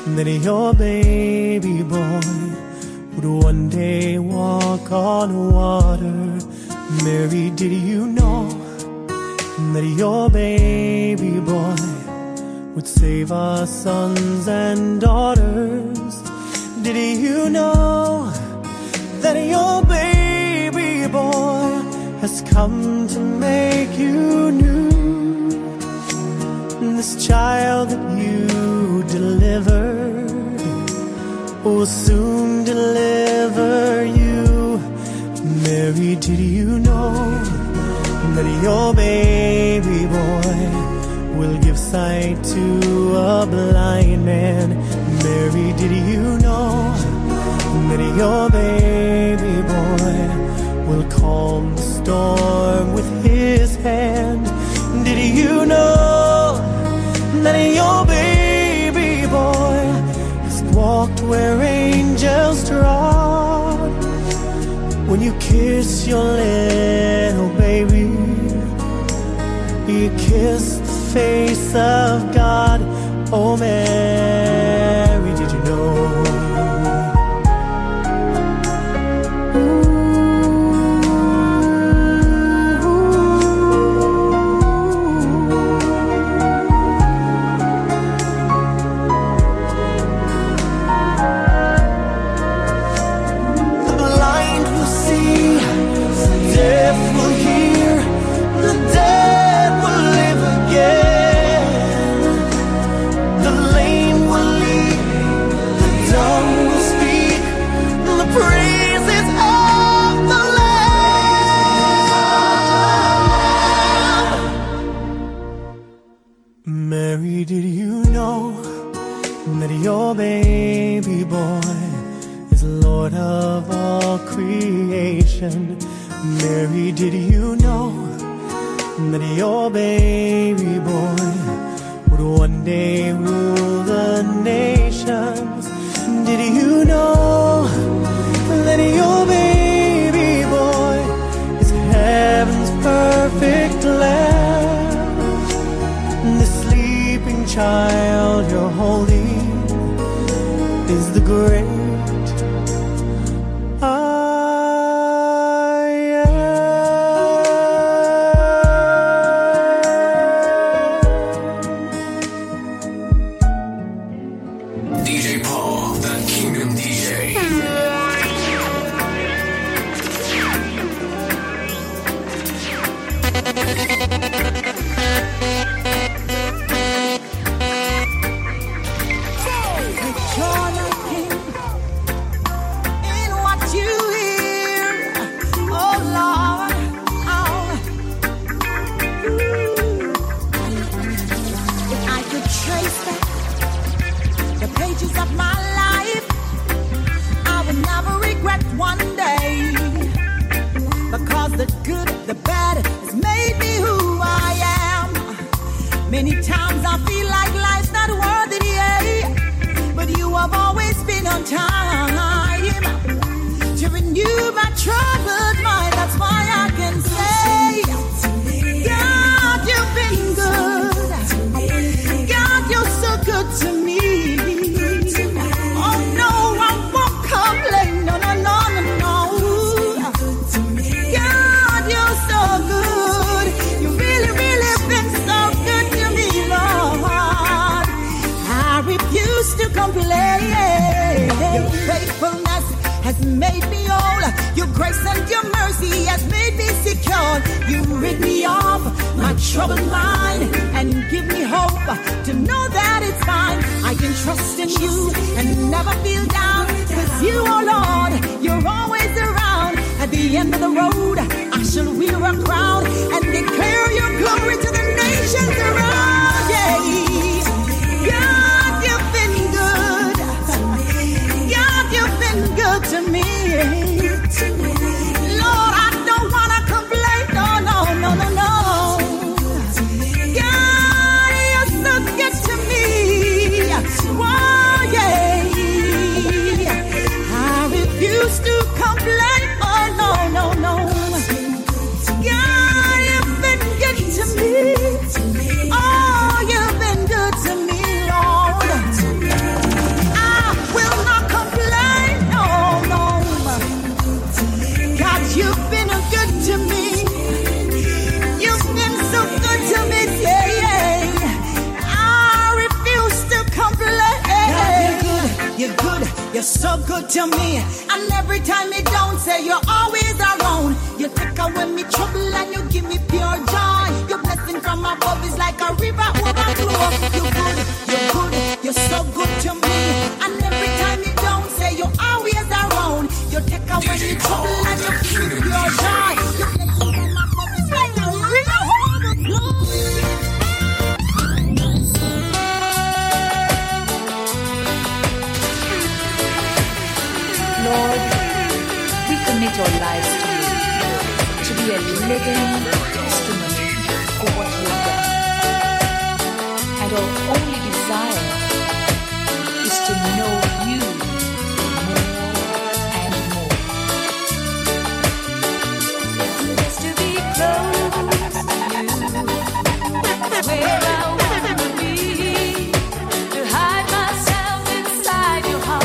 that your baby boy would one day walk on water. Mary, did you know that your baby boy would save our sons and daughters? Did you know that your baby boy has come to make you new? This child that you delivered will soon deliver you. Mary, did you know that your baby boy will give sight to a blind man? Mary, did you know that your baby boy will calm the storm with his hand? Did you know that your baby boy has walked where angels trod? When you kiss your little baby, you kiss the face of God. Oh, Mary, did you know? Mary, did you know that your baby boy is Lord of all creation? Mary, did you know that your baby boy would one day rule the nations? Did you know that your baby boy is heaven's perfect lamb? The sleeping child you're holding is the great I am. DJ Paul, the Kingdom DJ. Many times I feel like life's not worth it, yeah. But you have always been on time to renew my troubled mind. That's why I can say, God, you've been good. God, you're so good to me. Oh no, I won't complain. No, no, no, no, no. God, you're so good. You really, really been so good to me, Lord. I refuse to complain. Your faithfulness has made me whole. Your grace and your mercy has made me secure. You rid me of my troubled mind and give me hope to know that it's fine. I can trust in you and never feel down. With you, oh Lord, you're always around. At the end of the road, I shall wear a crown and declare your glory to the nations around. Yeah. God, you've been good. God, you've been good to me. Lord, I don't want to complain. No, no, no, no, no. God, you're so good to me. Oh, yeah. I refuse to complain. Oh, no, no, no. God, you've been good to me. Oh, you've been You're so good to me, and every time you don't say you're always around. You take away me trouble and you give me pure joy. Your blessing from above is like a river overflow. You're good, you're good, you're so good to me, and every time you don't say you're always around. You take away me trouble and you give me pure joy. Your blessing from above is like a river overflow. Lord, we commit our lives to you, to be a living testimony of what you have done. And our only desire is to know you more and more. Just to be close to you, that's where I want to be, to hide myself inside your heart.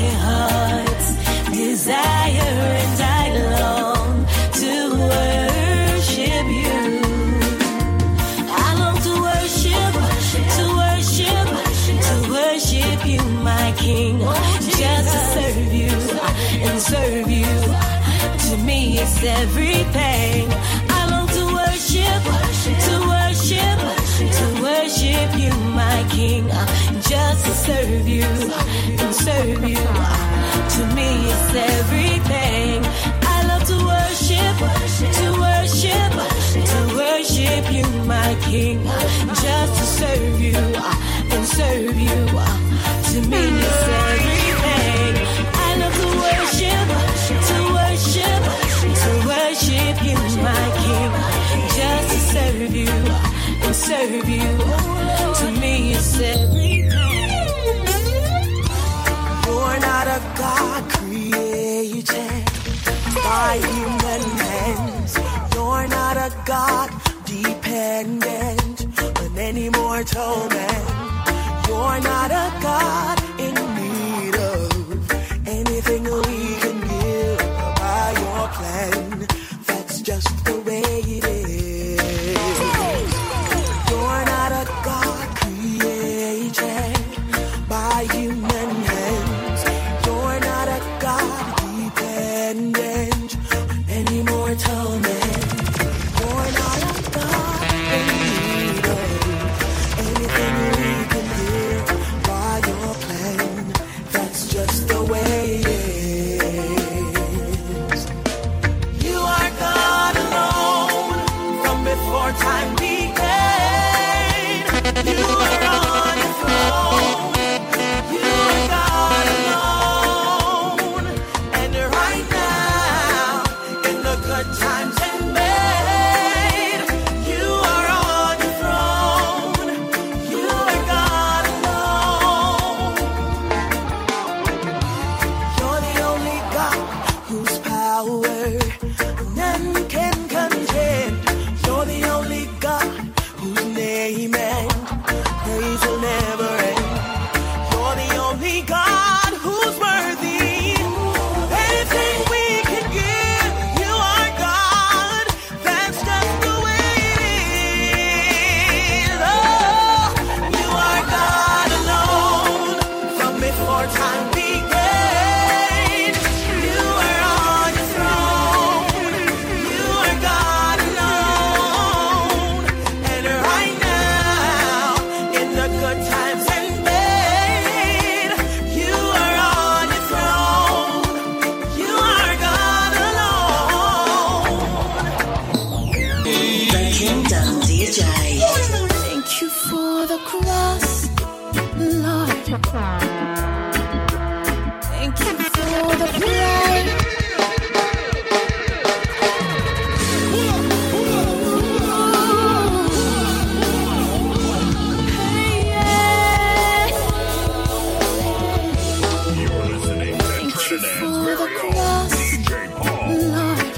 Desire and I long to worship. everything. I long to worship you, my King, just to serve you and serve you. To me, it's everything. I love to worship you, my King, just to serve you and serve you. To me, it's everything. I love to worship you, my King, just to serve you and serve you. To me, it's everything. You're not a God created by human hands. You're not a God dependent on any mortal man. You're not a God in need of anything we can give by your plan. That's just the way it is. You're not a God created by human hands. You're not a God dependent on any mortal man. You're not a God in need of anything we can give by your plan. That's just the way it is. You are God alone from before time began. You are on your throne. You are God alone. And right now, in the good times and bad, you are on your throne. You are God alone. You're the only God whose power none can contend. You're the only God whose name and praise will never end. You're the only God who's worthy of anything we can give. You are God. That's just the way it is. Oh, you are God alone from before time began. You are on your throne. You are God alone. And right now, in the good times and bad, you are on your throne. You are God alone. The Kingdom DJ. Thank you for the cross, Lord. Thank you for the price. You're listening to Trinidad's very own DJ Paul. Lord,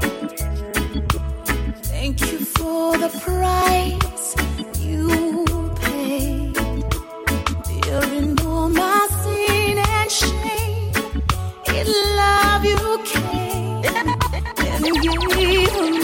thank you for the price you paid, bearing all my sin and shame. In love you came and gave